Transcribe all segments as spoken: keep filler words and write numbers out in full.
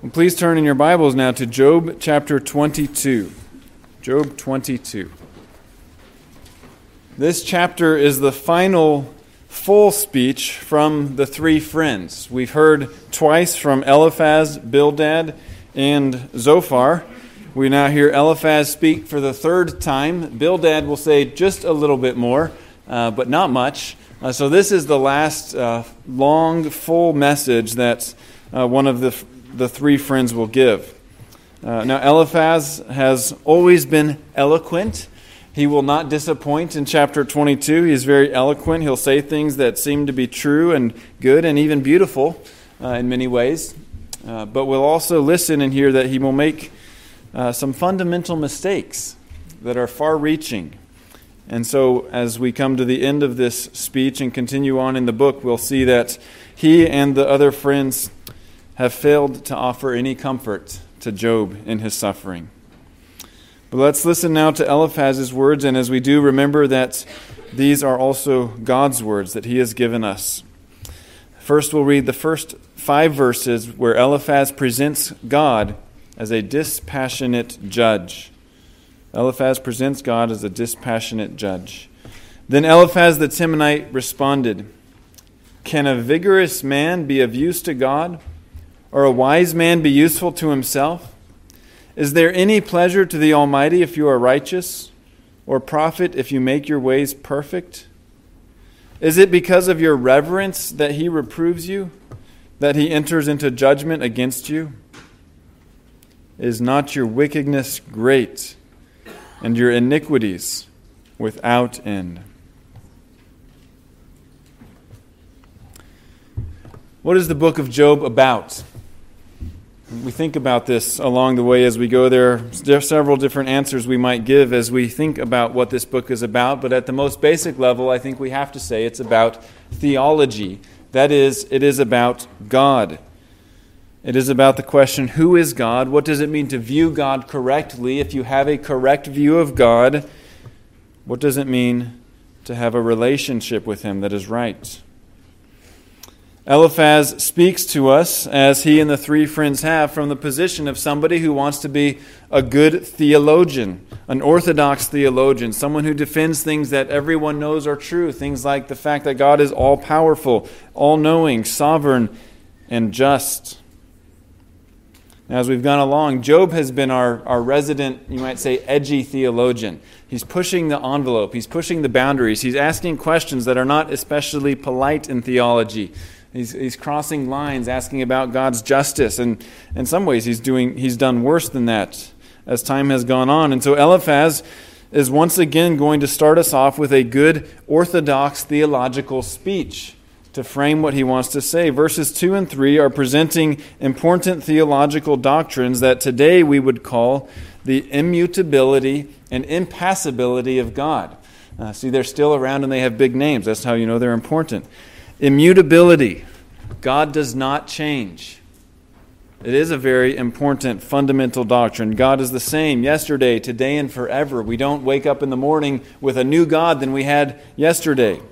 And please turn in your Bibles now to Job chapter twenty-two. Job twenty-two. This chapter is the final full speech from the three friends. We've heard twice from Eliphaz, Bildad, and Zophar. We now hear Eliphaz speak for the third time. Bildad will say just a little bit more, uh, but not much. Uh, so this is the last uh, long, full message that uh, one of the the three friends will give. Uh, now, Eliphaz has always been eloquent. He will not disappoint in chapter twenty-two. He is very eloquent. He'll say things that seem to be true and good and even beautiful uh, in many ways. Uh, but we'll also listen and hear that he will make uh, some fundamental mistakes that are far-reaching. And so as we come to the end of this speech and continue on in the book, we'll see that he and the other friends have failed to offer any comfort to Job in his suffering. But let's listen now to Eliphaz's words, and as we do, remember that these are also God's words that he has given us. First, we'll read the first five verses where Eliphaz presents God as a dispassionate judge. Eliphaz presents God as a dispassionate judge. Then Eliphaz the Temanite responded, "Can a vigorous man be of use to God? Or a wise man be useful to himself? Is there any pleasure to the Almighty if you are righteous, or profit if you make your ways perfect? Is it because of your reverence that he reproves you, that he enters into judgment against you? Is not your wickedness great, and your iniquities without end?" What is the book of Job about? We think about this along the way as we go. There are several different answers we might give as we think about what this book is about, but at the most basic level, I think we have to say it's about theology. That is, it is about God. It is about the question, who is God? What does it mean to view God correctly? If you have a correct view of God, what does it mean to have a relationship with Him that is right? Eliphaz speaks to us, as he and the three friends have, from the position of somebody who wants to be a good theologian, an orthodox theologian, someone who defends things that everyone knows are true, things like the fact that God is all-powerful, all-knowing, sovereign, and just. Now, as we've gone along, Job has been our, our resident, you might say, edgy theologian. He's pushing the envelope. He's pushing the boundaries. He's asking questions that are not especially polite in theology. He's, he's crossing lines, asking about God's justice, and in some ways he's doing he's done worse than that as time has gone on. And so Eliphaz is once again going to start us off with a good orthodox theological speech to frame what he wants to say. Verses two and three are presenting important theological doctrines that today we would call the immutability and impassibility of God. Uh, see, they're still around and they have big names. That's how you know they're important. Immutability. God does not change. It is a very important fundamental doctrine. God is the same yesterday, today, and forever. We don't wake up in the morning with a new God than we had yesterday.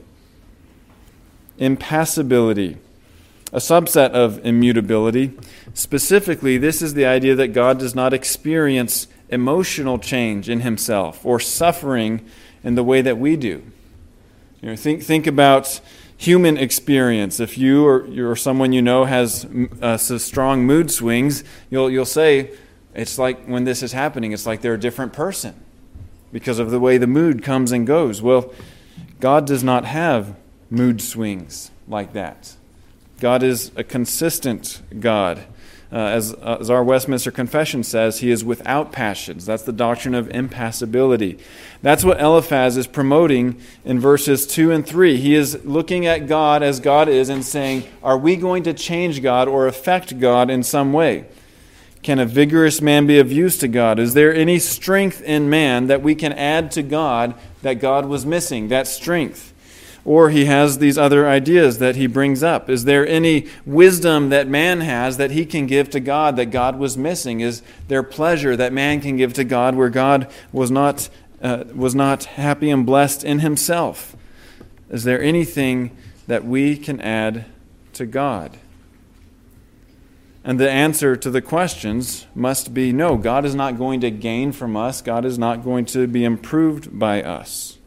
Impassibility. A subset of immutability. Specifically, this is the idea that God does not experience emotional change in Himself or suffering in the way that we do. You know, think think about human experience. If you or, or someone you know has uh, so strong mood swings, you'll you'll say, it's like when this is happening, it's like they're a different person because of the way the mood comes and goes. Well, God does not have mood swings like that. God is a consistent God. Uh, as, uh, as our Westminster Confession says, He is without passions. That's the doctrine of impassibility. That's what Eliphaz is promoting in verses two and three. He is looking at God as God is and saying, are we going to change God or affect God in some way? Can a vigorous man be of use to God? Is there any strength in man that we can add to God that God was missing, that strength? Or he has these other ideas that he brings up. Is there any wisdom that man has that he can give to God that God was missing? Is there pleasure that man can give to God where God was not uh, was not happy and blessed in Himself? Is there anything that we can add to God? And the answer to the questions must be no, God is not going to gain from us. God is not going to be improved by us.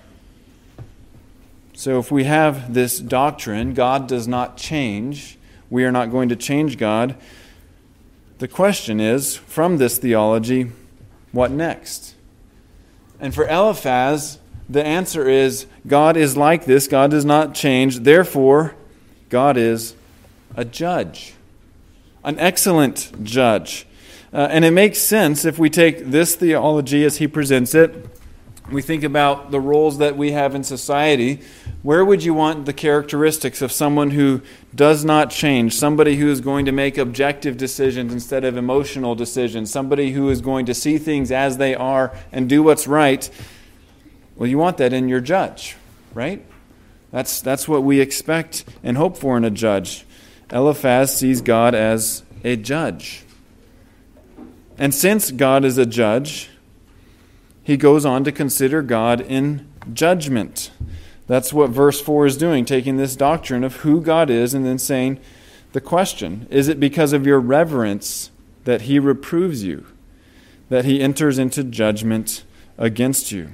So if we have this doctrine, God does not change, we are not going to change God, the question is, from this theology, what next? And for Eliphaz, the answer is, God is like this, God does not change, therefore, God is a judge. An excellent judge. Uh, and it makes sense if we take this theology as he presents it. We think about the roles that we have in society. Where would you want the characteristics of someone who does not change? Somebody who is going to make objective decisions instead of emotional decisions. Somebody who is going to see things as they are and do what's right. Well, you want that in your judge, right? That's, that's what we expect and hope for in a judge. Eliphaz sees God as a judge. And since God is a judge, he goes on to consider God in judgment. That's what verse four is doing, taking this doctrine of who God is and then saying the question, is it because of your reverence that he reproves you, that he enters into judgment against you?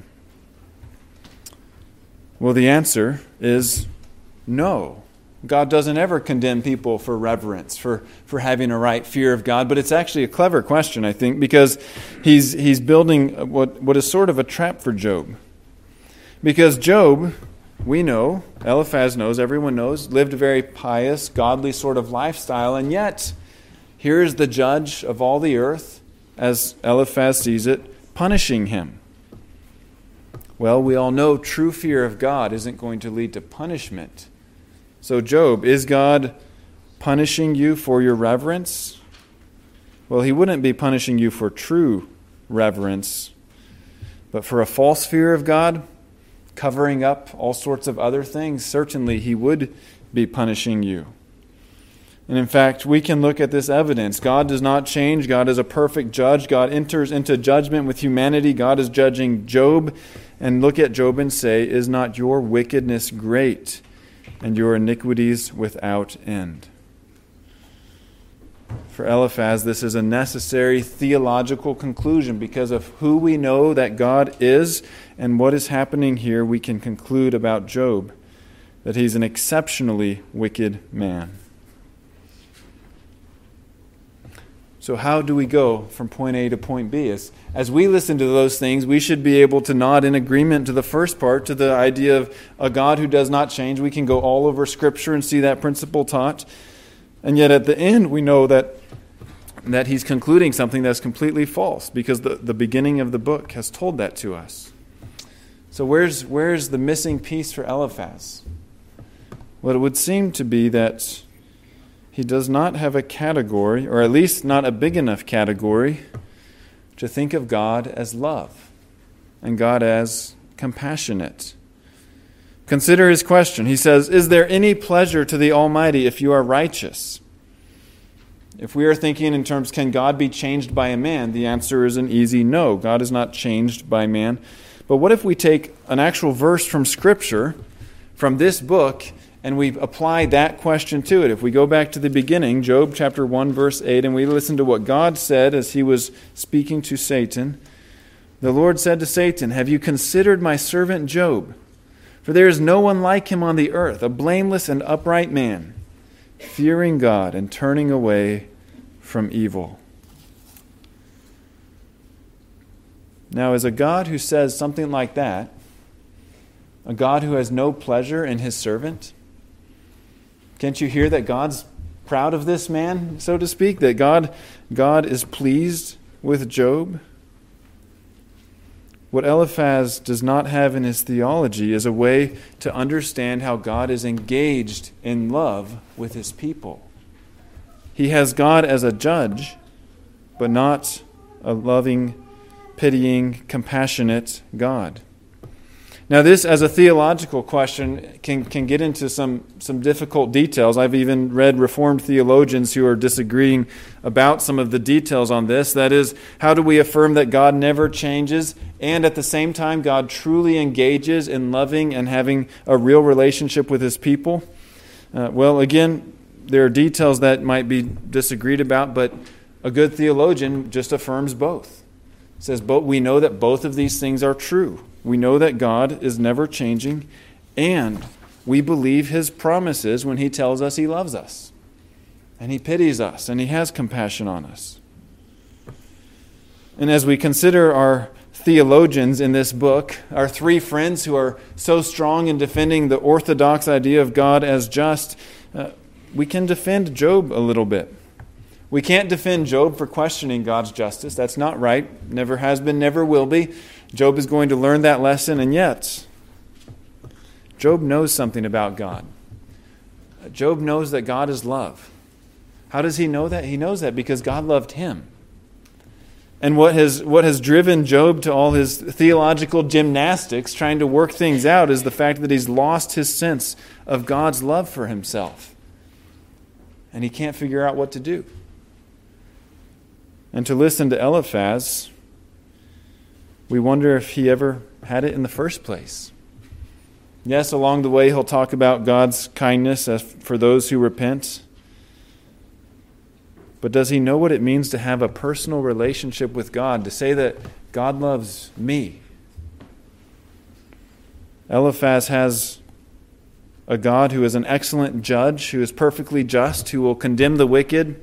Well, the answer is no. God doesn't ever condemn people for reverence, for, for having a right fear of God. But it's actually a clever question, I think, because he's he's building what, what is sort of a trap for Job. Because Job, we know, Eliphaz knows, everyone knows, lived a very pious, godly sort of lifestyle. And yet, here is the judge of all the earth, as Eliphaz sees it, punishing him. Well, we all know true fear of God isn't going to lead to punishment. So, Job, is God punishing you for your reverence? Well, he wouldn't be punishing you for true reverence, but for a false fear of God, covering up all sorts of other things, certainly he would be punishing you. And in fact, we can look at this evidence. God does not change. God is a perfect judge. God enters into judgment with humanity. God is judging Job. And look at Job and say, is not your wickedness great, and your iniquities without end? For Eliphaz, this is a necessary theological conclusion because of who we know that God is and what is happening here. We can conclude about Job that he's an exceptionally wicked man. So how do we go from point A to point B? As, as we listen to those things, we should be able to nod in agreement to the first part, to the idea of a God who does not change. We can go all over Scripture and see that principle taught. And yet at the end, we know that, that he's concluding something that's completely false because the, the beginning of the book has told that to us. So where's, where's the missing piece for Eliphaz? Well, it would seem to be that he does not have a category, or at least not a big enough category, to think of God as love and God as compassionate. Consider his question. He says, is there any pleasure to the Almighty if you are righteous? If we are thinking in terms, can God be changed by a man? The answer is an easy no. God is not changed by man. But what if we take an actual verse from Scripture, from this book, and we apply that question to it? If we go back to the beginning, Job chapter one, verse eight, and we listen to what God said as he was speaking to Satan. The Lord said to Satan, have you considered my servant Job? For there is no one like him on the earth, a blameless and upright man, fearing God and turning away from evil. Now, as a God who says something like that, a God who has no pleasure in his servant, can't you hear that God's proud of this man, so to speak? That God, God is pleased with Job? What Eliphaz does not have in his theology is a way to understand how God is engaged in love with his people. He has God as a judge, but not a loving, pitying, compassionate God. Now this, as a theological question, can, can get into some, some difficult details. I've even read Reformed theologians who are disagreeing about some of the details on this. That is, how do we affirm that God never changes and at the same time God truly engages in loving and having a real relationship with his people? Uh, well, again, there are details that might be disagreed about, but a good theologian just affirms both. It says, but we know that both of these things are true. We know that God is never changing, and we believe his promises when he tells us he loves us, and he pities us, and he has compassion on us. And as we consider our theologians in this book, our three friends who are so strong in defending the orthodox idea of God as just, uh, we can defend Job a little bit. We can't defend Job for questioning God's justice. That's not right. Never has been, never will be. Job is going to learn that lesson, and yet Job knows something about God. Job knows that God is love. How does he know that? He knows that because God loved him. And what has what has driven Job to all his theological gymnastics, trying to work things out, is the fact that he's lost his sense of God's love for himself. And he can't figure out what to do. And to listen to Eliphaz, we wonder if he ever had it in the first place. Yes, along the way he'll talk about God's kindness for those who repent. But does he know what it means to have a personal relationship with God, to say that God loves me? Eliphaz has a God who is an excellent judge, who is perfectly just, who will condemn the wicked.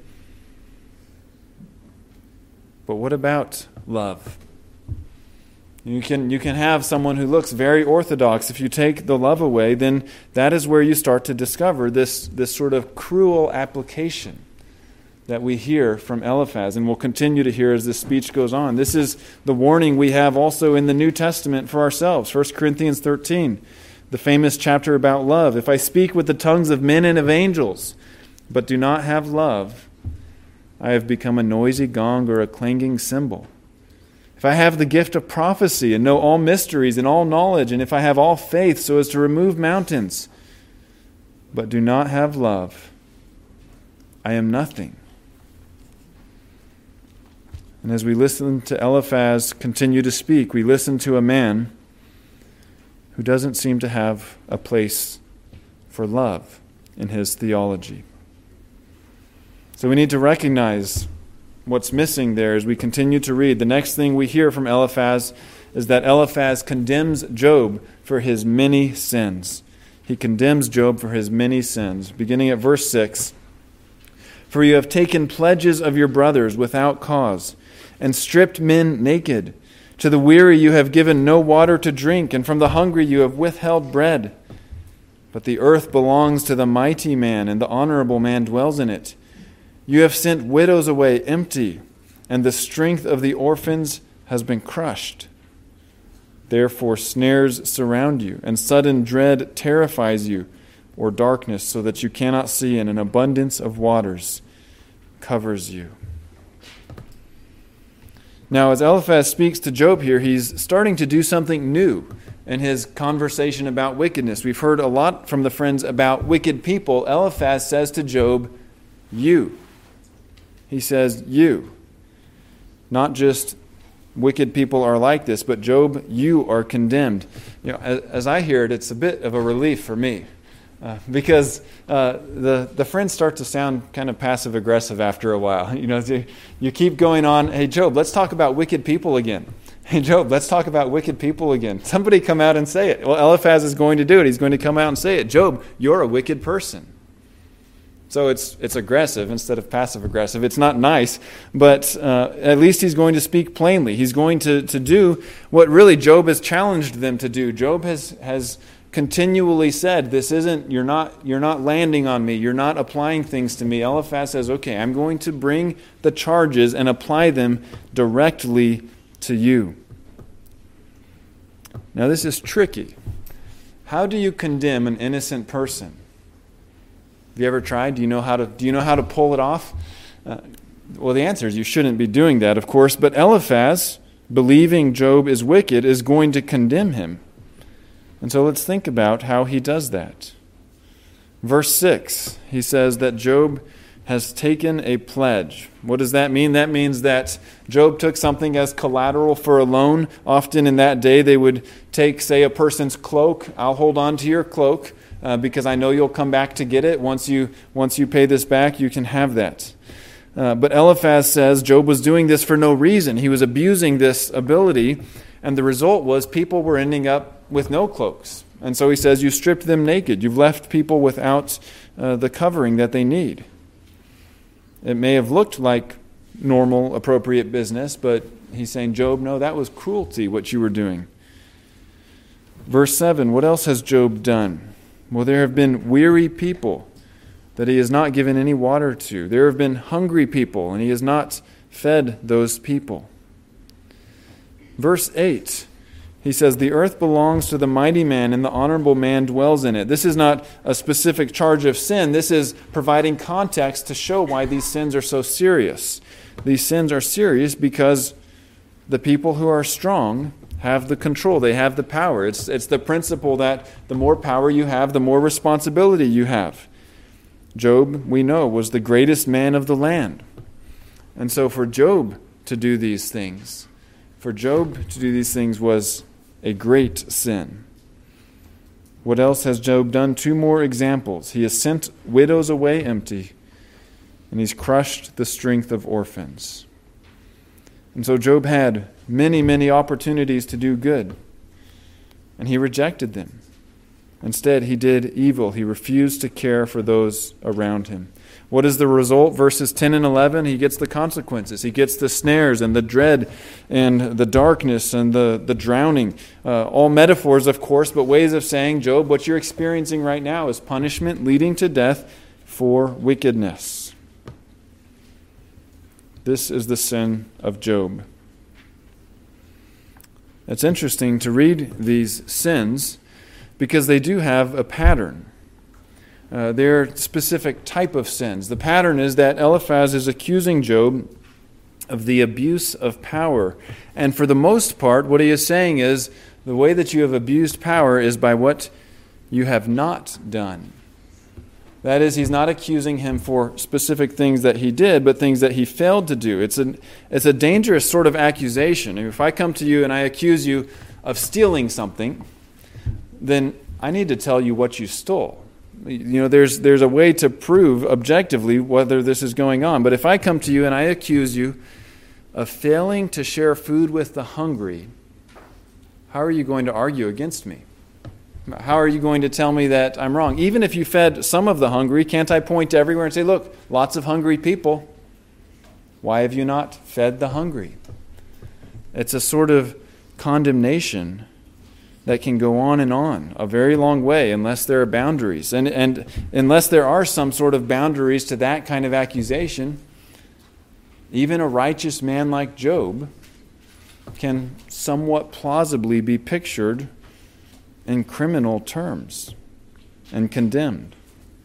But what about love? You can, you can have someone who looks very orthodox. If you take the love away, then that is where you start to discover this, this sort of cruel application that we hear from Eliphaz, and we'll continue to hear as this speech goes on. This is the warning we have also in the New Testament for ourselves. First Corinthians thirteen, the famous chapter about love. If I speak with the tongues of men and of angels, but do not have love, I have become a noisy gong or a clanging cymbal. If I have the gift of prophecy and know all mysteries and all knowledge, and if I have all faith so as to remove mountains, but do not have love, I am nothing. And as we listen to Eliphaz continue to speak, we listen to a man who doesn't seem to have a place for love in his theology. So we need to recognize what's missing there as we continue to read. The next thing we hear from Eliphaz is that Eliphaz condemns Job for his many sins. He condemns Job for his many sins. Beginning at verse six, for you have taken pledges of your brothers without cause, and stripped men naked. To the weary you have given no water to drink, and from the hungry you have withheld bread. But the earth belongs to the mighty man, and the honorable man dwells in it. You have sent widows away empty, and the strength of the orphans has been crushed. Therefore snares surround you, and sudden dread terrifies you, or darkness, so that you cannot see, and an abundance of waters covers you. Now, as Eliphaz speaks to Job here, he's starting to do something new in his conversation about wickedness. We've heard a lot from the friends about wicked people. Eliphaz says to Job, you. He says, you. Not just wicked people are like this, but Job, you are condemned. You know, as, as I hear it, it's a bit of a relief for me. Uh, because uh, the the friends start to sound kind of passive-aggressive after a while. You know, you, you keep going on, hey, Job, let's talk about wicked people again. Hey, Job, let's talk about wicked people again. Somebody come out and say it. Well, Eliphaz is going to do it. He's going to come out and say it. Job, you're a wicked person. So it's it's aggressive instead of passive-aggressive. It's not nice, but uh, at least he's going to speak plainly. He's going to, to do what really Job has challenged them to do. Job has has... continually said, this isn't, you're not, you're not landing on me, you're not applying things to me. Eliphaz says, okay, I'm going to bring the charges and apply them directly to you. Now this is tricky. How do you condemn an innocent person? Have you ever tried? Do you know how to, do you know how to pull it off? Uh, well, the answer is you shouldn't be doing that, of course, but Eliphaz, believing Job is wicked, is going to condemn him. And so let's think about how he does that. Verse six, he says that Job has taken a pledge. What does that mean? That means that Job took something as collateral for a loan. Often in that day they would take, say, a person's cloak. I'll hold on to your cloak uh, because I know you'll come back to get it. Once you, once you pay this back, you can have that. Uh, but Eliphaz says Job was doing this for no reason. He was abusing this ability, and the result was people were ending up with no cloaks. And so he says, you stripped them naked. You've left people without uh, the covering that they need. It may have looked like normal, appropriate business, but he's saying, Job, no, that was cruelty, what you were doing. Verse seven, what else has Job done? Well, there have been weary people that he has not given any water to. There have been hungry people, and he has not fed those people. Verse eight, he says, the earth belongs to the mighty man, and the honorable man dwells in it. This is not a specific charge of sin. This is providing context to show why these sins are so serious. These sins are serious because the people who are strong have the control. They have the power. It's, it's the principle that the more power you have, the more responsibility you have. Job, we know, was the greatest man of the land. And so for Job to do these things, for Job to do these things was a great sin. What else has Job done? Two more examples. He has sent widows away empty, and he's crushed the strength of orphans. And so Job had many, many opportunities to do good, and he rejected them. Instead, he did evil. He refused to care for those around him. What is the result? Verses ten and eleven, he gets the consequences. He gets the snares and the dread and the darkness and the, the drowning. Uh, all metaphors, of course, but ways of saying, Job, what you're experiencing right now is punishment leading to death for wickedness. This is the sin of Job. It's interesting to read these sins because they do have a pattern. Uh, they're specific type of sins. The pattern is that Eliphaz is accusing Job of the abuse of power. And for the most part, what he is saying is the way that you have abused power is by what you have not done. That is, he's not accusing him for specific things that he did, but things that he failed to do. It's a, it's a dangerous sort of accusation. If I come to you and I accuse you of stealing something, then I need to tell you what you stole. You know, there's there's a way to prove objectively whether this is going on. But if I come to you and I accuse you of failing to share food with the hungry, how are you going to argue against me? How are you going to tell me that I'm wrong? Even if you fed some of the hungry, can't I point to everywhere and say, look, lots of hungry people. Why have you not fed the hungry? It's a sort of condemnation that can go on and on a very long way unless there are boundaries. And, and unless there are some sort of boundaries to that kind of accusation, even a righteous man like Job can somewhat plausibly be pictured in criminal terms and condemned.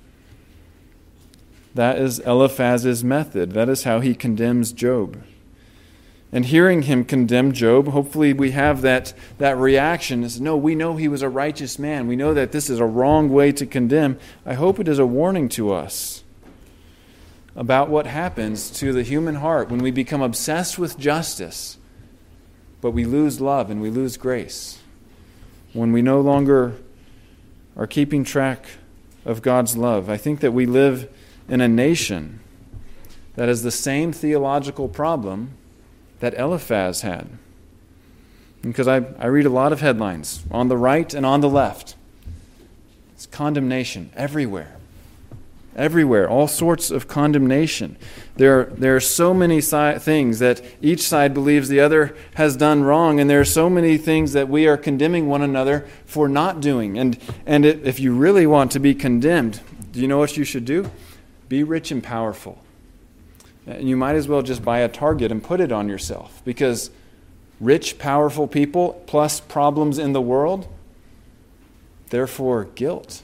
That is Eliphaz's method. That is how he condemns Job. And hearing him condemn Job, hopefully we have that, that reaction. Is, no, we know he was a righteous man. We know that this is a wrong way to condemn. I hope it is a warning to us about what happens to the human heart when we become obsessed with justice, but we lose love and we lose grace. When we no longer are keeping track of God's love. I think that we live in a nation that has the same theological problem that Eliphaz had. Because I, I read a lot of headlines on the right and on the left. It's condemnation everywhere. Everywhere. All sorts of condemnation. There, there are so many si- things that each side believes the other has done wrong, and there are so many things that we are condemning one another for not doing. And, and it, if you really want to be condemned, do you know what you should do? Be rich and powerful. You might as well just buy a target and put it on yourself, because rich, powerful people plus problems in the world, therefore guilt.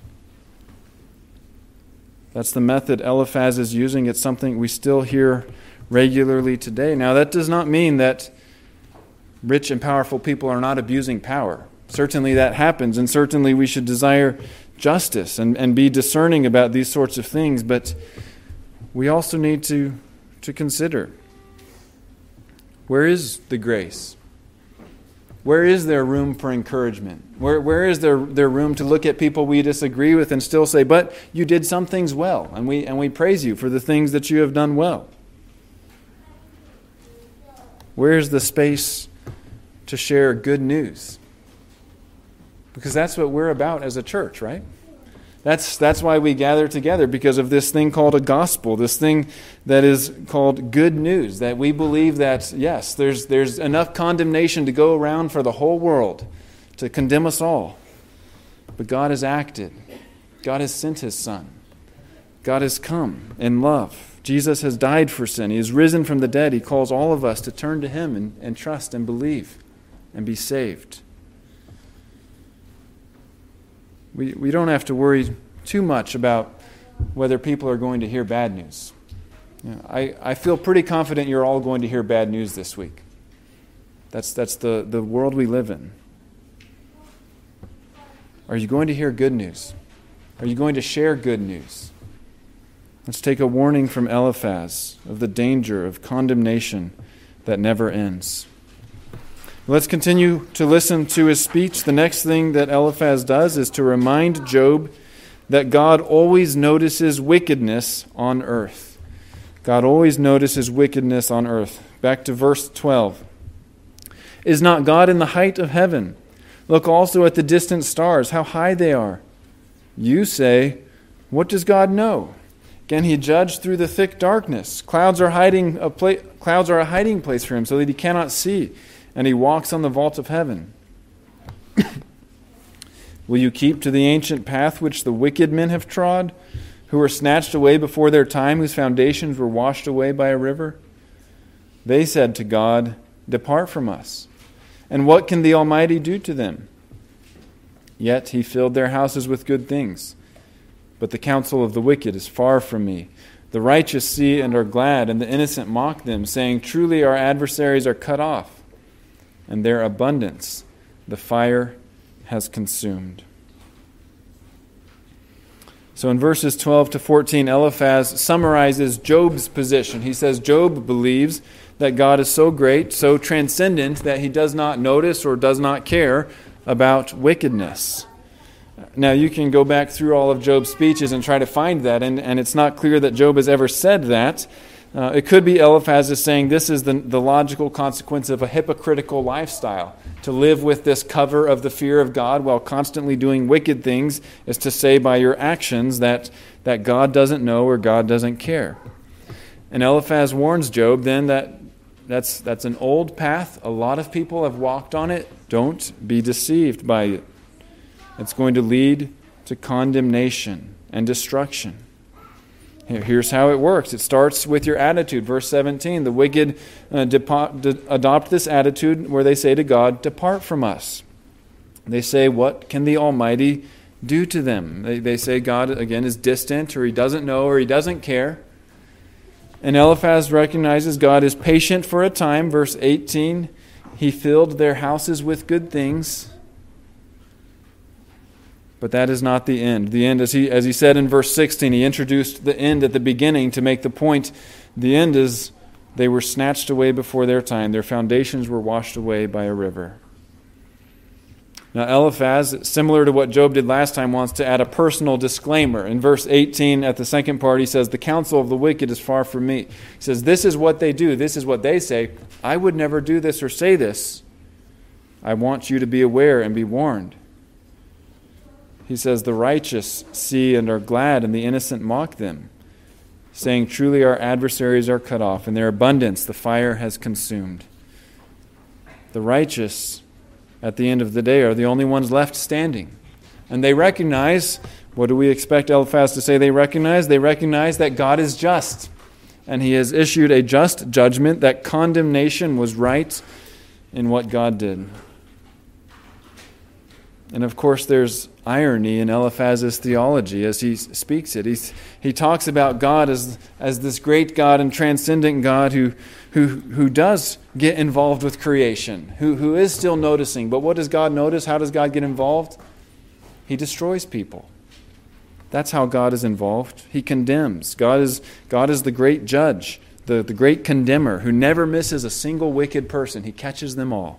That's the method Eliphaz is using. It's something we still hear regularly today. Now, that does not mean that rich and powerful people are not abusing power. Certainly that happens, and certainly we should desire justice and, and be discerning about these sorts of things, but we also need to, to consider, where is the grace? Where is there room for encouragement? Where, where is there, there room to look at people we disagree with and still say, but you did some things well, and we, and we praise you for the things that you have done well? Where is the space to share good news? Because that's what we're about as a church, right? That's that's why we gather together, because of this thing called a gospel, this thing that is called good news, that we believe that, yes, there's there's enough condemnation to go around for the whole world to condemn us all. But God has acted. God has sent His Son. God has come in love. Jesus has died for sin. He has risen from the dead. He calls all of us to turn to Him and, and trust and believe and be saved. We we don't have to worry too much about whether people are going to hear bad news. You know, I, I feel pretty confident you're all going to hear bad news this week. That's that's the, the world we live in. Are you going to hear good news? Are you going to share good news? Let's take a warning from Eliphaz of the danger of condemnation that never ends. Let's continue to listen to his speech. The next thing that Eliphaz does is to remind Job that God always notices wickedness on earth. God always notices wickedness on earth. Back to verse twelve. Is not God in the height of heaven? Look also at the distant stars, how high they are. You say, what does God know? Can He judge through the thick darkness? Clouds are hiding a pla- clouds are a hiding place for Him so that He cannot see. And He walks on the vault of heaven. Will you keep to the ancient path which the wicked men have trod, who were snatched away before their time, whose foundations were washed away by a river? They said to God, depart from us. And what can the Almighty do to them? Yet He filled their houses with good things. But the counsel of the wicked is far from me. The righteous see and are glad, and the innocent mock them, saying, truly our adversaries are cut off, and their abundance the fire has consumed. So in verses twelve to fourteen, Eliphaz summarizes Job's position. He says Job believes that God is so great, so transcendent, that He does not notice or does not care about wickedness. Now, you can go back through all of Job's speeches and try to find that, and, and it's not clear that Job has ever said that. Uh, it could be Eliphaz is saying this is the, the logical consequence of a hypocritical lifestyle. To live with this cover of the fear of God while constantly doing wicked things is to say by your actions that, that God doesn't know or God doesn't care. And Eliphaz warns Job then that that's, that's an old path. A lot of people have walked on it. Don't be deceived by it. It's going to lead to condemnation and destruction. Here's how it works. It starts with your attitude. Verse seventeen, the wicked uh, depo- de- adopt this attitude where they say to God, depart from us. They say, what can the Almighty do to them? They, they say God, again, is distant, or He doesn't know, or He doesn't care. And Eliphaz recognizes God is patient for a time. Verse eighteen, He filled their houses with good things. But that is not the end. The end, as he as he said in verse sixteen, he introduced the end at the beginning to make the point. The end is they were snatched away before their time. Their foundations were washed away by a river. Now Eliphaz, similar to what Job did last time, wants to add a personal disclaimer. In verse eighteen, at the second part, he says, the counsel of the wicked is far from me. He says, this is what they do. This is what they say. I would never do this or say this. I want you to be aware and be warned. He says, the righteous see and are glad, and the innocent mock them, saying, truly our adversaries are cut off, and their abundance the fire has consumed. The righteous, at the end of the day, are the only ones left standing. And they recognize, what do we expect Eliphaz to say they recognize? They recognize that God is just, and He has issued a just judgment, that condemnation was right in what God did. And of course, there's irony in Eliphaz's theology as he speaks it. He's, he talks about God as, as this great God and transcendent God who, who, who does get involved with creation, who, who is still noticing. But what does God notice? How does God get involved? He destroys people. That's how God is involved. He condemns. God is, God is the great judge, the, the great condemner who never misses a single wicked person. He catches them all.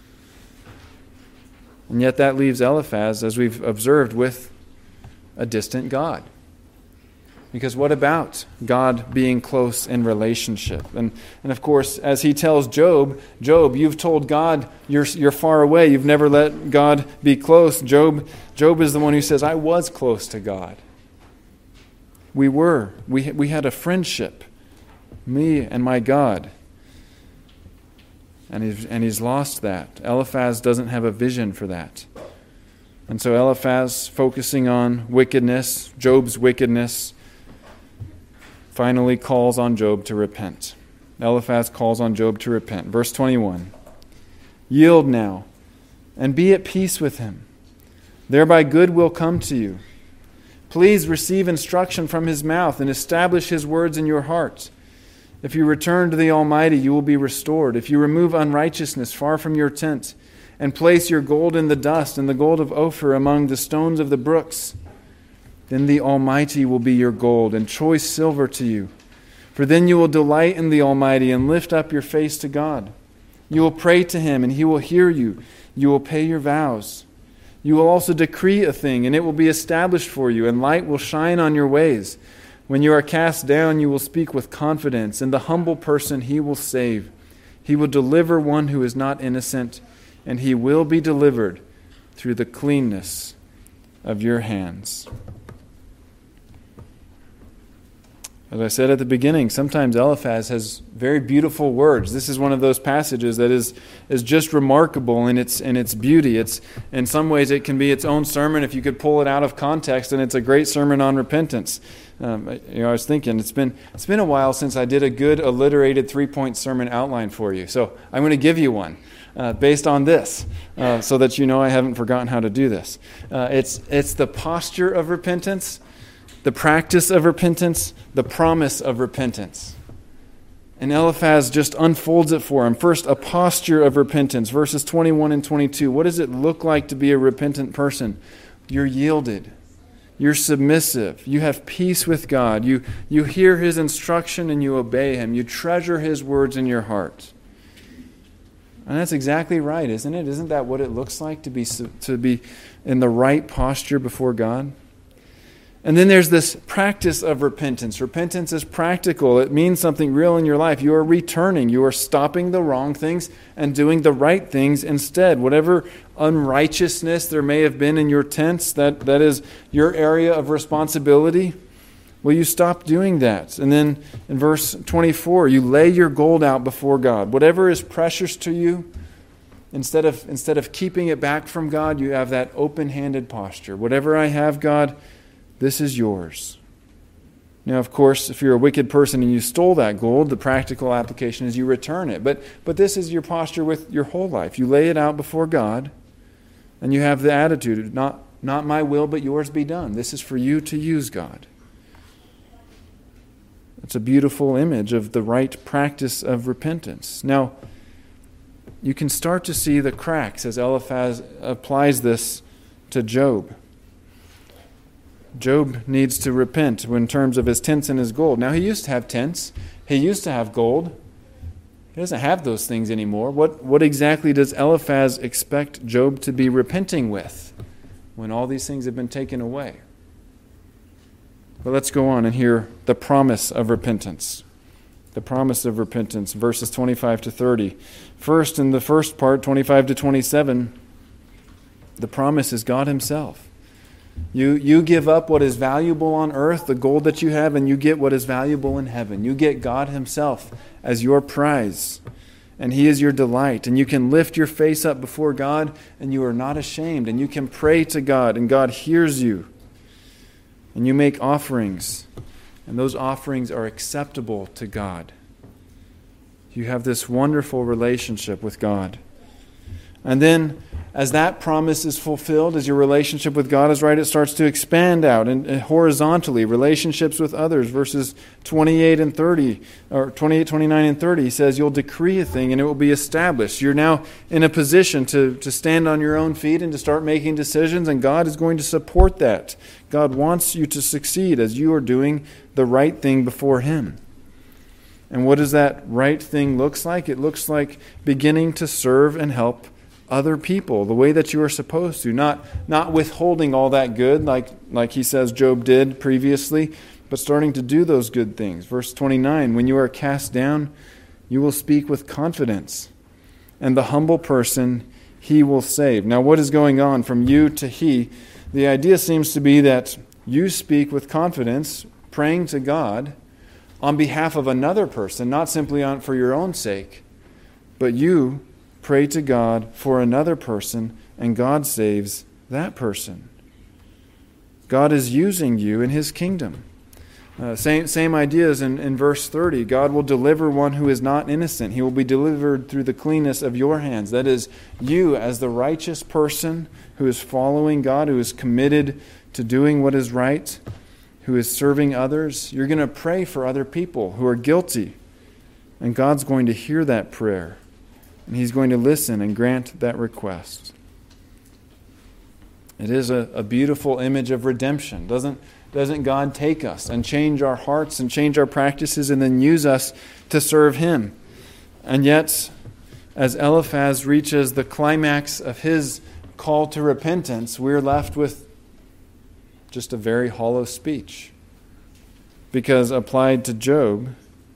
And yet that leaves Eliphaz, as we've observed, with a distant God. Because what about God being close in relationship? And, and of course, as he tells Job, Job, you've told God you're, you're far away. You've never let God be close. Job, Job is the one who says, I was close to God. We were. We, we had a friendship, me and my God. And he's, and he's lost that. Eliphaz doesn't have a vision for that. And so Eliphaz, focusing on wickedness, Job's wickedness, finally calls on Job to repent. Eliphaz calls on Job to repent. Verse twenty-one, yield now, and be at peace with him. Thereby good will come to you. Please receive instruction from his mouth and establish his words in your heart. If you return to the Almighty, you will be restored. If you remove unrighteousness far from your tent, and place your gold in the dust and the gold of Ophir among the stones of the brooks, then the Almighty will be your gold and choice silver to you. For then you will delight in the Almighty and lift up your face to God. You will pray to him and he will hear you. You will pay your vows. You will also decree a thing and it will be established for you, and light will shine on your ways. When you are cast down, you will speak with confidence, and the humble person he will save. He will deliver one who is not innocent, and he will be delivered through the cleanness of your hands. As I said at the beginning, sometimes Eliphaz has very beautiful words. This is one of those passages that is, is just remarkable in its in its beauty. It's in some ways it can be its own sermon if you could pull it out of context, and it's a great sermon on repentance. Um, you know, I was thinking it's been it's been a while since I did a good alliterated three-point sermon outline for you, so I'm going to give you one uh, based on this, uh, so that you know I haven't forgotten how to do this. Uh, it's it's the posture of repentance, the practice of repentance, the promise of repentance. And Eliphaz just unfolds it for him. First, a posture of repentance, verses twenty-one and twenty-two. What does it look like to be a repentant person? You're yielded. You're submissive. You have peace with God. You, you hear his instruction and you obey him. You treasure his words in your heart. And that's exactly right, isn't it? Isn't that what it looks like to be to be in the right posture before God? And then there's this practice of repentance. Repentance is practical. It means something real in your life. You are returning. You are stopping the wrong things and doing the right things instead. Whatever unrighteousness there may have been in your tents, that, that is your area of responsibility, will you stop doing that? And then in verse twenty-four, you lay your gold out before God. Whatever is precious to you, instead of, instead of keeping it back from God, you have that open-handed posture. Whatever I have, God, this is yours. Now, of course, if you're a wicked person and you stole that gold, the practical application is you return it. But but this is your posture with your whole life. You lay it out before God, and you have the attitude, not, not my will, but yours be done. This is for you to use, God. It's a beautiful image of the right practice of repentance. Now, you can start to see the cracks as Eliphaz applies this to Job. Job needs to repent in terms of his tents and his gold. Now, he used to have tents. He used to have gold. He doesn't have those things anymore. What, what exactly does Eliphaz expect Job to be repenting with when all these things have been taken away? But let's go on and hear the promise of repentance. The promise of repentance, verses twenty-five to thirty. First, in the first part, twenty-five to twenty-seven, the promise is God himself. You you give up what is valuable on earth, the gold that you have, and you get what is valuable in heaven. You get God himself as your prize, and he is your delight. And you can lift your face up before God, and you are not ashamed. And you can pray to God, and God hears you. And you make offerings, and those offerings are acceptable to God. You have this wonderful relationship with God. And then as that promise is fulfilled, as your relationship with God is right, it starts to expand out and, and horizontally. Relationships with others, verses twenty-eight and thirty, or twenty-eight, twenty-nine, and thirty, he says, you'll decree a thing and it will be established. You're now in a position to, to stand on your own feet and to start making decisions, and God is going to support that. God wants you to succeed as you are doing the right thing before Him. And what does that right thing looks like? It looks like beginning to serve and help other people the way that you are supposed to, not not withholding all that good like like he says Job did previously, but starting to do those good things. Verse twenty-nine, when you are cast down, you will speak with confidence, and the humble person He will save. Now, what is going on from you to He? The idea seems to be that you speak with confidence, praying to God on behalf of another person, not simply on for your own sake, but you pray to God for another person, and God saves that person. God is using you in His kingdom. Uh, same same ideas in, in verse thirty. God will deliver one who is not innocent. He will be delivered through the cleanness of your hands. That is, you as the righteous person who is following God, who is committed to doing what is right, who is serving others. You're going to pray for other people who are guilty, and God's going to hear that prayer. And He's going to listen and grant that request. It is a, a beautiful image of redemption. Doesn't, doesn't God take us and change our hearts and change our practices and then use us to serve Him? And yet, as Eliphaz reaches the climax of his call to repentance, we're left with just a very hollow speech. Because applied to Job,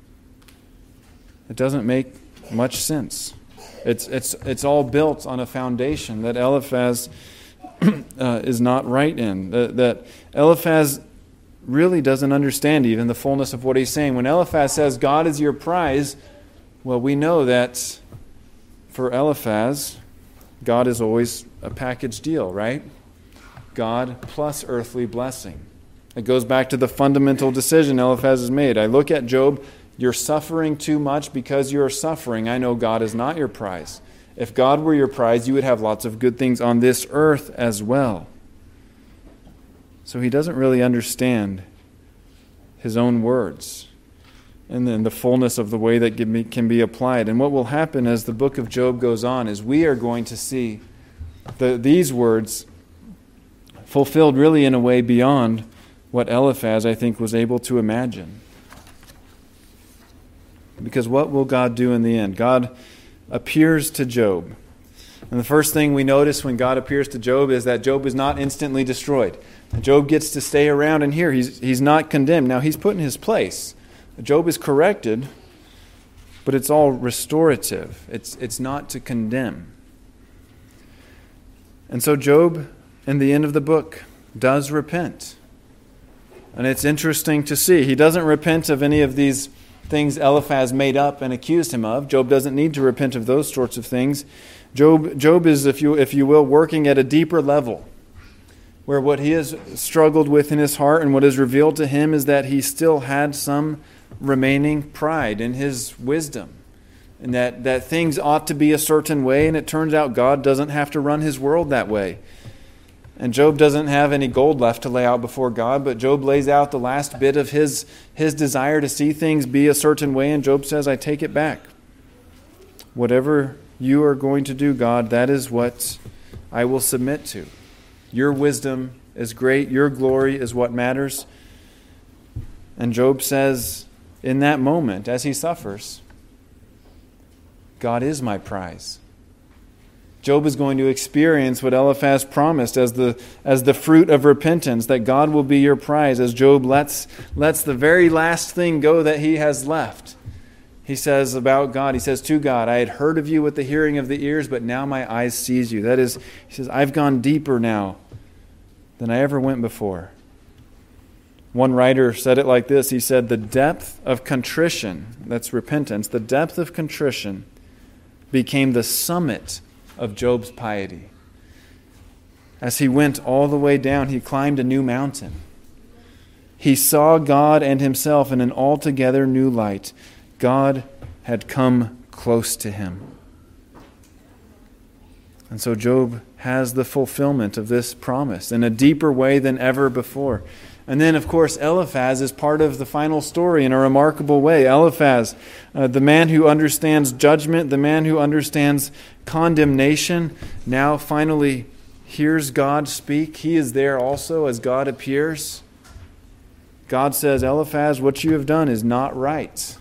it doesn't make much sense. It's it's it's all built on a foundation that Eliphaz uh, is not right in. That, that Eliphaz really doesn't understand even the fullness of what he's saying. When Eliphaz says, God is your prize, well, we know that for Eliphaz, God is always a package deal, right? God plus earthly blessing. It goes back to the fundamental decision Eliphaz has made. I look at Job, you're suffering too much. Because you're suffering, I know God is not your prize. If God were your prize, you would have lots of good things on this earth as well. So he doesn't really understand his own words and then the fullness of the way that can be, can be applied. And what will happen as the book of Job goes on is we are going to see the, these words fulfilled really in a way beyond what Eliphaz, I think, was able to imagine. Because what will God do in the end? God appears to Job. And the first thing we notice when God appears to Job is that Job is not instantly destroyed. Job gets to stay around and here. He's, he's not condemned. Now, he's put in his place. Job is corrected, but it's all restorative. It's, it's not to condemn. And so Job, in the end of the book, does repent. And it's interesting to see. He doesn't repent of any of these things Eliphaz made up and accused him of. Job doesn't need to repent of those sorts of things. Job, Job is, if you, if you will, working at a deeper level, where what he has struggled with in his heart and what is revealed to him is that he still had some remaining pride in his wisdom, and that, that things ought to be a certain way, and it turns out God doesn't have to run His world that way. And Job doesn't have any gold left to lay out before God, but Job lays out the last bit of his, his desire to see things be a certain way, and Job says, I take it back. Whatever you are going to do, God, that is what I will submit to. Your wisdom is great. Your glory is what matters. And Job says, in that moment, as he suffers, God is my prize. Job is going to experience what Eliphaz promised as the as the fruit of repentance, that God will be your prize as Job lets, lets the very last thing go that he has left. He says about God, he says to God, I had heard of you with the hearing of the ears, but now my eyes sees you. That is, he says, I've gone deeper now than I ever went before. One writer said it like this. He said, the depth of contrition, that's repentance, the depth of contrition became the summit of Job's piety. As he went all the way down, he climbed a new mountain. He saw God and himself in an altogether new light. God had come close to him. And so Job has the fulfillment of this promise in a deeper way than ever before. And then, of course, Eliphaz is part of the final story in a remarkable way. Eliphaz, uh, the man who understands judgment, the man who understands condemnation, now finally hears God speak. He is there also as God appears. God says, Eliphaz, what you have done is not right.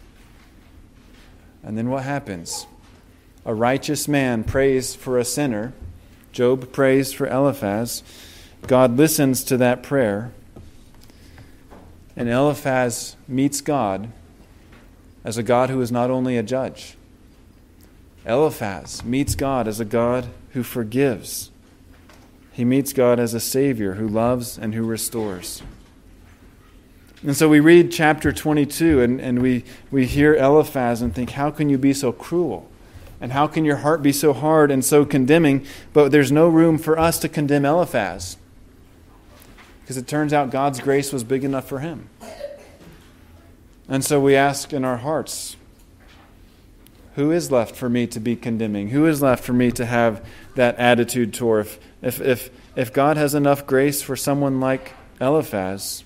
And then what happens? A righteous man prays for a sinner. Job prays for Eliphaz. God listens to that prayer. And Eliphaz meets God as a God who is not only a judge. Eliphaz meets God as a God who forgives. He meets God as a Savior who loves and who restores. And so we read chapter twenty-two and, and we, we hear Eliphaz and think, how can you be so cruel? And how can your heart be so hard and so condemning? But there's no room for us to condemn Eliphaz, because it turns out God's grace was big enough for him. And so we ask in our hearts, who is left for me to be condemning? Who is left for me to have that attitude toward? If, if, if, if God has enough grace for someone like Eliphaz,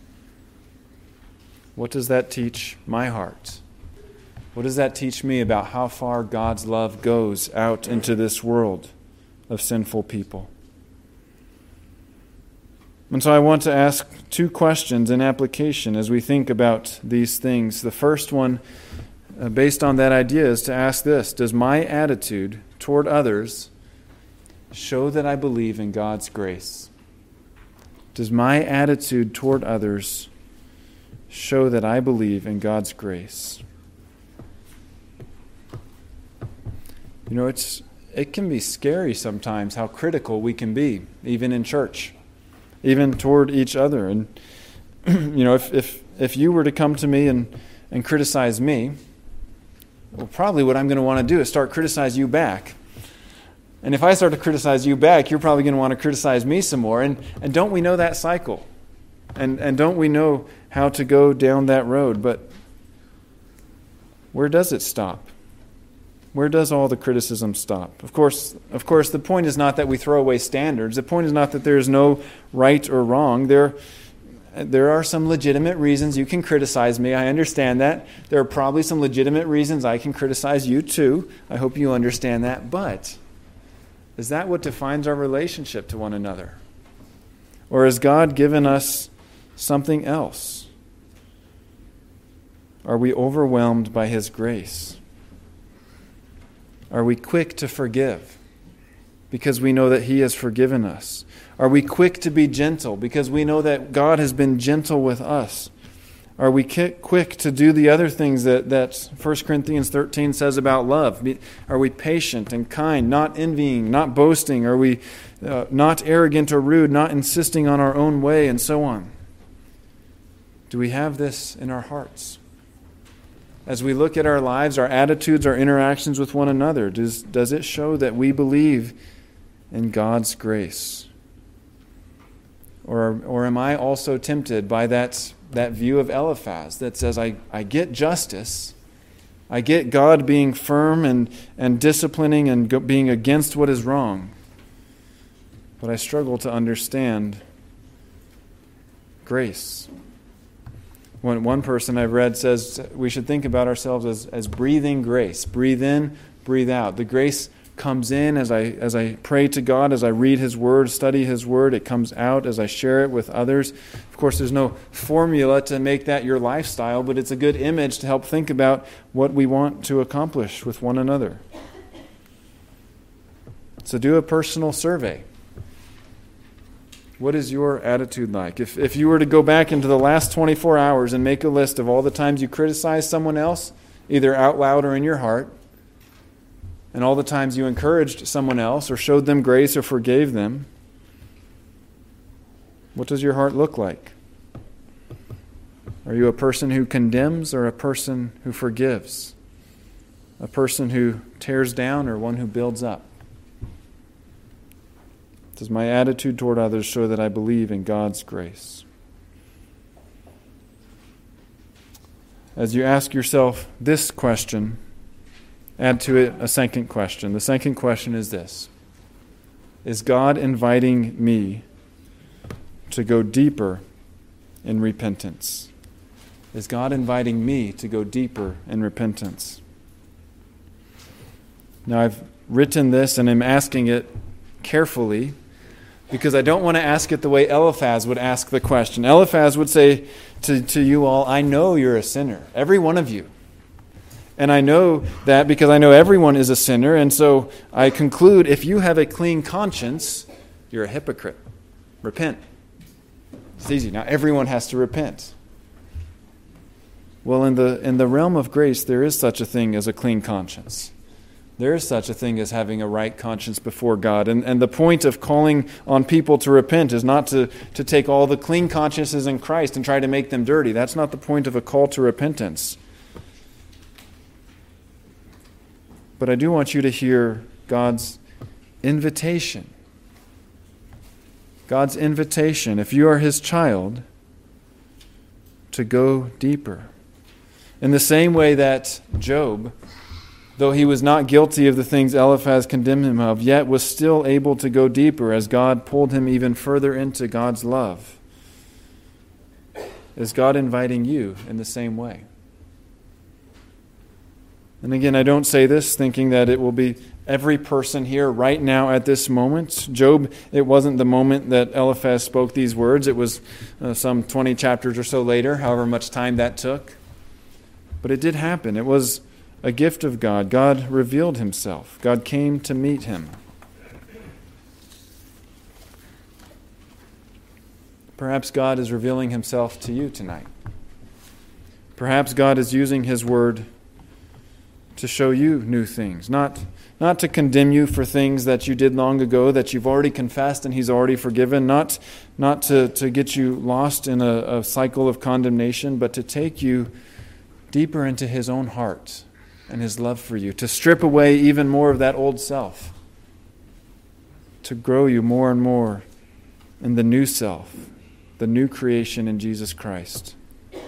what does that teach my heart? What does that teach me about how far God's love goes out into this world of sinful people? And so I want to ask two questions in application as we think about these things. The first one, uh, based on that idea, is to ask this: does my attitude toward others show that I believe in God's grace? Does my attitude toward others show that I believe in God's grace? You know, it's it can be scary sometimes how critical we can be, even in church, even toward each other. And, you know, if, if, if you were to come to me and, and criticize me, well, probably what I'm going to want to do is start criticize you back. And if I start to criticize you back, you're probably going to want to criticize me some more. And, and don't we know that cycle? And, and don't we know how to go down that road? But where does it stop? Where does all the criticism stop? Of course, of course, the point is not that we throw away standards. The point is not that there is no right or wrong. There, there are some legitimate reasons you can criticize me. I understand that. There are probably some legitimate reasons I can criticize you too. I hope you understand that. But is that what defines our relationship to one another? Or has God given us something else? Are we overwhelmed by His grace? Are we quick to forgive because we know that He has forgiven us? Are we quick to be gentle because we know that God has been gentle with us? Are we quick to do the other things that, that First Corinthians thirteen says about love? Are we patient and kind, not envying, not boasting? Are we uh, not arrogant or rude, not insisting on our own way, and so on? Do we have this in our hearts? As we look at our lives, our attitudes, our interactions with one another, does, does it show that we believe in God's grace? Or, or am I also tempted by that, that view of Eliphaz that says, I, I get justice, I get God being firm and, and disciplining and go, being against what is wrong, but I struggle to understand grace. One, one person I've read says we should think about ourselves as, as breathing grace. Breathe in, breathe out. The grace comes in as I as I pray to God, as I read His Word, study His Word. It comes out as I share it with others. Of course, there's no formula to make that your lifestyle, but it's a good image to help think about what we want to accomplish with one another. So do a personal survey. What is your attitude like? If if you were to go back into the last twenty-four hours and make a list of all the times you criticized someone else, either out loud or in your heart, and all the times you encouraged someone else or showed them grace or forgave them, what does your heart look like? Are you a person who condemns or a person who forgives? A person who tears down or one who builds up? Does my attitude toward others show that I believe in God's grace? As you ask yourself this question, add to it a second question. The second question is this: is God inviting me to go deeper in repentance? Is God inviting me to go deeper in repentance? Now, I've written this and I'm asking it carefully because I don't want to ask it the way Eliphaz would ask the question. Eliphaz would say to, to you all, I know you're a sinner, every one of you. And I know that because I know everyone is a sinner, and so I conclude if you have a clean conscience, you're a hypocrite. Repent. It's easy. Now everyone has to repent. Well, in the in the realm of grace, there is such a thing as a clean conscience. There is such a thing as having a right conscience before God. And, and the point of calling on people to repent is not to, to take all the clean consciences in Christ and try to make them dirty. That's not the point of a call to repentance. But I do want you to hear God's invitation. God's invitation, if you are His child, to go deeper. In the same way that Job, though he was not guilty of the things Eliphaz condemned him of, yet was still able to go deeper as God pulled him even further into God's love. Is God inviting you in the same way? And again, I don't say this thinking that it will be every person here right now at this moment. Job, it wasn't the moment that Eliphaz spoke these words. It was uh, some twenty chapters or so later, however much time that took. But it did happen. It was a gift of God. God revealed Himself. God came to meet him. Perhaps God is revealing Himself to you tonight. Perhaps God is using His word to show you new things, not, not to condemn you for things that you did long ago that you've already confessed and He's already forgiven, not, not to, to get you lost in a, a cycle of condemnation, but to take you deeper into His own heart and His love for you, to strip away even more of that old self, to grow you more and more in the new self, the new creation in Jesus Christ.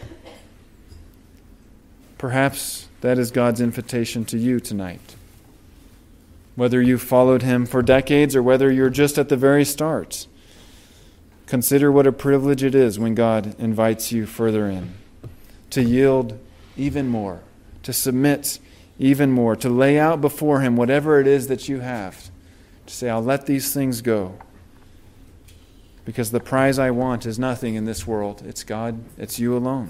Perhaps that is God's invitation to you tonight. Whether you've followed Him for decades or whether you're just at the very start, consider what a privilege it is when God invites you further in, to yield even more, to submit even more, to lay out before Him whatever it is that you have, to say, I'll let these things go, because the prize I want is nothing in this world. It's God, it's you alone.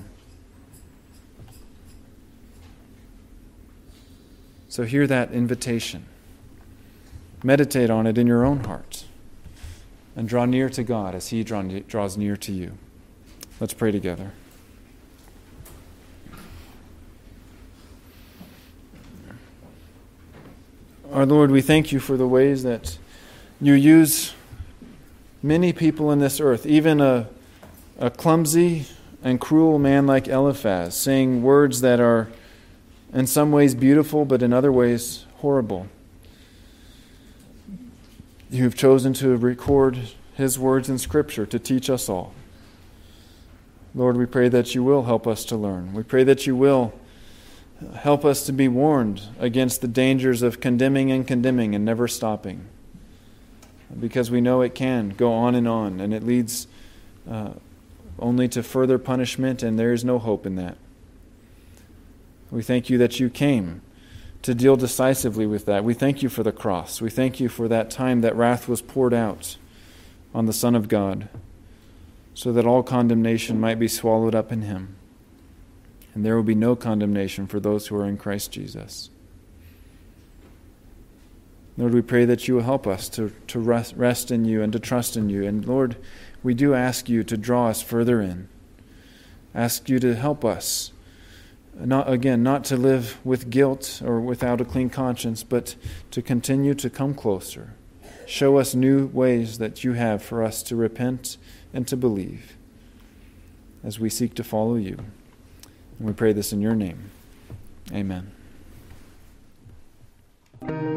So hear that invitation. Meditate on it in your own heart, and draw near to God as He draws near to you. Let's pray together. Our Lord, we thank You for the ways that You use many people in this earth, even a, a clumsy and cruel man like Eliphaz, saying words that are in some ways beautiful, but in other ways horrible. You've chosen to record His words in Scripture to teach us all. Lord, we pray that You will help us to learn. We pray that You will help us to be warned against the dangers of condemning and condemning and never stopping. Because we know it can go on and on, and it leads uh, only to further punishment, and there is no hope in that. We thank You that You came to deal decisively with that. We thank You for the cross. We thank You for that time that wrath was poured out on the Son of God, so that all condemnation might be swallowed up in Him. And there will be no condemnation for those who are in Christ Jesus. Lord, we pray that You will help us to, to rest, rest in You and to trust in You. And Lord, we do ask You to draw us further in. Ask You to help us, not again, not to live with guilt or without a clean conscience, but to continue to come closer. Show us new ways that You have for us to repent and to believe as we seek to follow You. And we pray this in Your name. Amen.